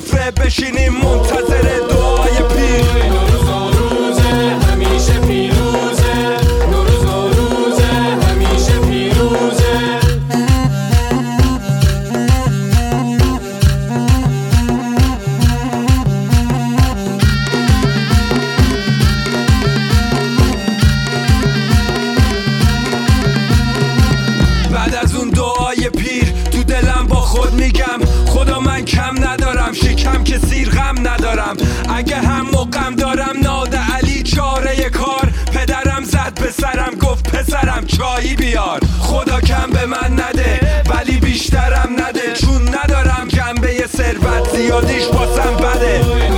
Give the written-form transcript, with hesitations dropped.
سفره بشینیم منتظر دعای پیر. نوروز و روزه همیشه پیروزه، نوروز و روزه همیشه پیروزه. بعد از اون دعای پیر تو دلم با خود میگم خدا من کم ندارم، شکم که سیر غم ندارم. اگه هم مقام دارم ناده علی چاره کار، پدرم زد به سرم گفت پسرم چایی بیار. خدا کم به من نده ولی بیشترم نده، چون ندارم جنبه ثروت زیادیش باسم بده.